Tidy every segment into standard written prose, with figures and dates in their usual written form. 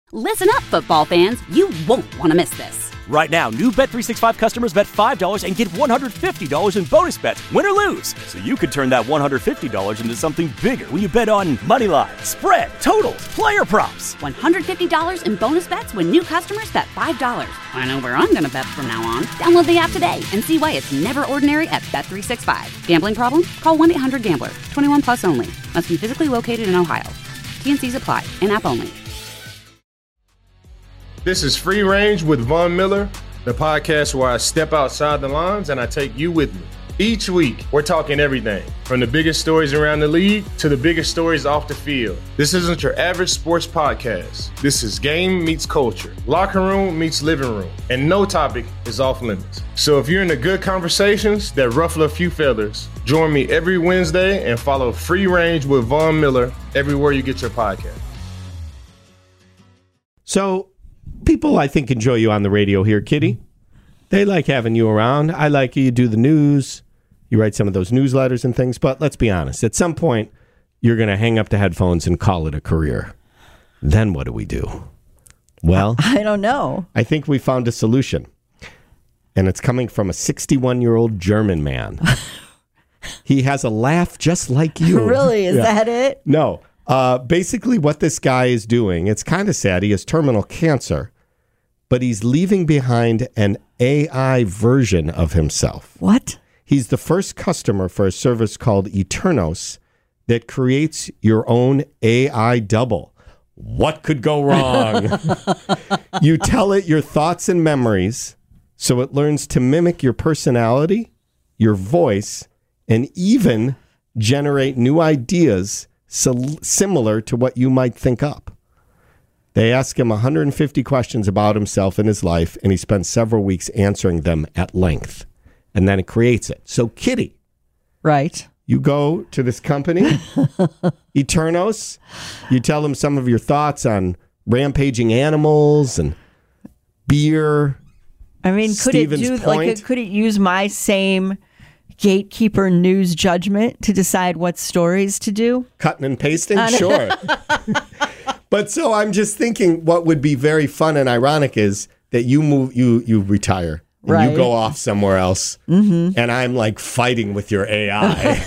Listen up, football fans. You won't want to miss this. Right now, new Bet365 customers bet $5 and get $150 in bonus bets, win or lose. So you could turn that $150 into something bigger when you bet on moneyline, spread, totals, player props. $150 in bonus bets when new customers bet $5. I know where I'm going to bet from now on. Download the app today and see why it's never ordinary at Bet365. Gambling problem? Call 1-800-GAMBLER. 21 plus only. Must be physically located in Ohio. T&Cs apply. In-app only. This is Free Range with Von Miller, the podcast where I step outside the lines and I take you with me. Each week, we're talking everything, from the biggest stories around the league to the biggest stories off the field. This isn't your average sports podcast. This is game meets culture, locker room meets living room, and no topic is off limits. So if you're into good conversations that ruffle a few feathers, join me every Wednesday and follow Free Range with Von Miller everywhere you get your podcast. So, people, I think, enjoy you on the radio here, Kitty. They like having you around. I like you do the news. You write some of those newsletters and things. But let's be honest. At some point, you're going to hang up the headphones and call it a career. Then what do we do? Well, I don't know. I think we found a solution. And it's coming from a 61-year-old German man. He has a laugh just like you. Really? Is that it? No. Basically, what this guy is doing, it's kind of sad. He has terminal cancer, but he's leaving behind an AI version of himself. What? He's the first customer for a service called Eternos that creates your own AI double. What could go wrong? You tell it your thoughts and memories, so it learns to mimic your personality, your voice, and even generate new ideas similar to what you might think up. They ask him 150 questions about himself and his life, and he spends several weeks answering them at length. And then it creates it. So, Kitty. Right. You go to this company, Eternos. You tell them some of your thoughts on rampaging animals and beer. I mean, could it use my same gatekeeper news judgment to decide what stories to do? Cutting and pasting? Sure. But so I'm just thinking what would be very fun and ironic is that you retire. And right. You go off somewhere else. Mm-hmm. And I'm like fighting with your AI.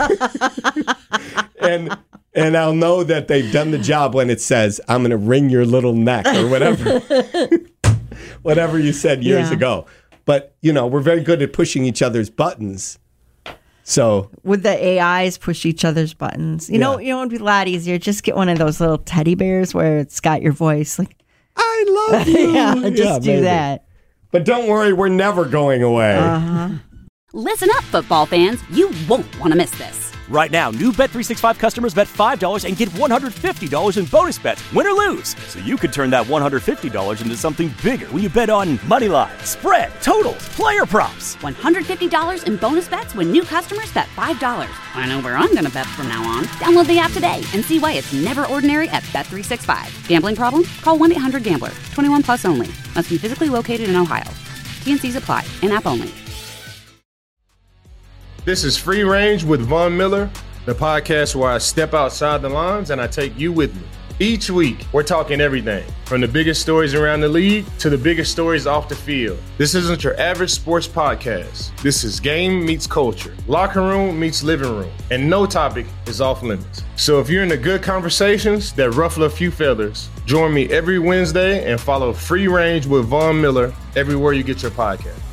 and I'll know that they've done the job when it says, I'm going to wring your little neck or whatever. Whatever you said years ago. But, we're very good at pushing each other's buttons. So would the AIs push each other's buttons? You know, it would be a lot easier. Just get one of those little teddy bears where it's got your voice. Like, I love you. Do that. But don't worry, we're never going away. Uh-huh. Listen up, football fans. You won't want to miss this. Right now, new Bet365 customers bet $5 and get $150 in bonus bets, win or lose. So you could turn that $150 into something bigger when you bet on moneyline, spread, totals, player props. $150 in bonus bets when new customers bet $5. I know where I'm going to bet from now on. Download the app today and see why it's never ordinary at Bet365. Gambling problem? Call 1-800-GAMBLER. 21 plus only. Must be physically located in Ohio. T&Cs apply. In-app only. This is Free Range with Von Miller, the podcast where I step outside the lines and I take you with me. Each week, we're talking everything, from the biggest stories around the league to the biggest stories off the field. This isn't your average sports podcast. This is game meets culture, locker room meets living room, and no topic is off limits. So if you're into good conversations that ruffle a few feathers, join me every Wednesday and follow Free Range with Von Miller everywhere you get your podcast.